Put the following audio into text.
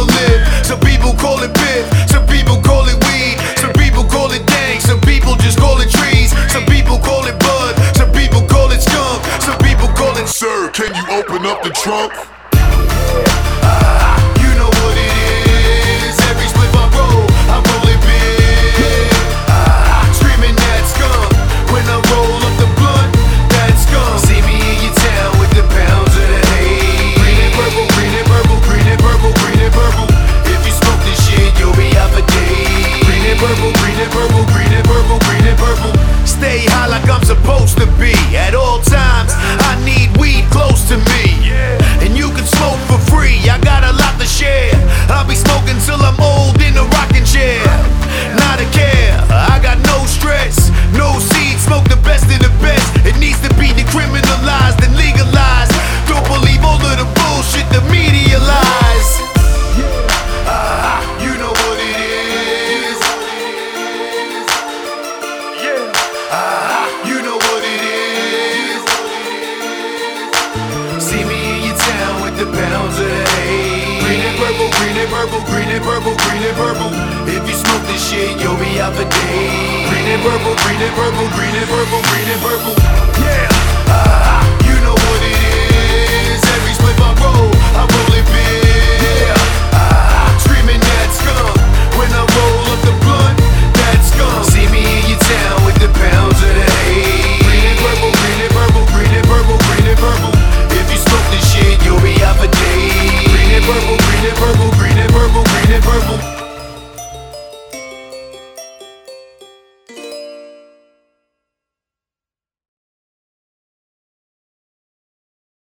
wanna live. Some people call it biff, some people call it weed, some people call it dank, some people just call it trees, some people call it bud, some people call it skunk, some people call it sir, can you open up the trunk? You know what it is. Every spliff I roll, I roll it big. Screaming that skunk when I roll up the blunt. That skunk. See me in your town with the pounds of the hay. Green and purple, green and purple, green and purple, green and purple. If you smoke this shit, you'll be out for days. Green and purple, green and purple, green and purple, green and purple. Stay high like I'm supposed to be. At all times, I need weed close to me. And you can smoke for free, I got a lot to share. I'll be smoking till I'm old in a rocking chair. Not a care, I got no stress. No seed, smoke the best of the best. It needs to be decriminalized and legalized. Don't believe all of the bullshit the media lies. You know what it is. You know what it is. See me in your town with the pounds of the hay. Green and purple, green and purple, green and purple, green and purple. If you smoke this shit, you'll be out for days. Green and purple, green and purple, green and purple, green and purple.